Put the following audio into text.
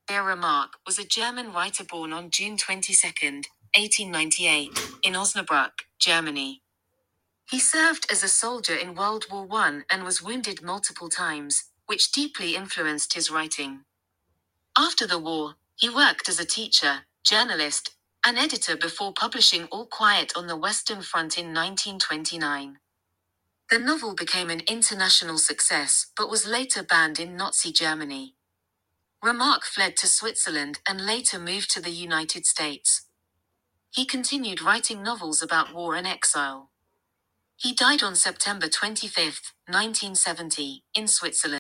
Remarque was a German writer born on June 22, 1898, in Osnabrück, Germany. He served as a soldier in World War I and was wounded multiple times, which deeply influenced his writing. After the war, he worked as a teacher, journalist, and editor before publishing All Quiet on the Western Front in 1929. The novel became an international success but was later banned in Nazi Germany. Remarque fled to Switzerland and later moved to the United States. He continued writing novels about war and exile. He died on September 25, 1970, in Switzerland.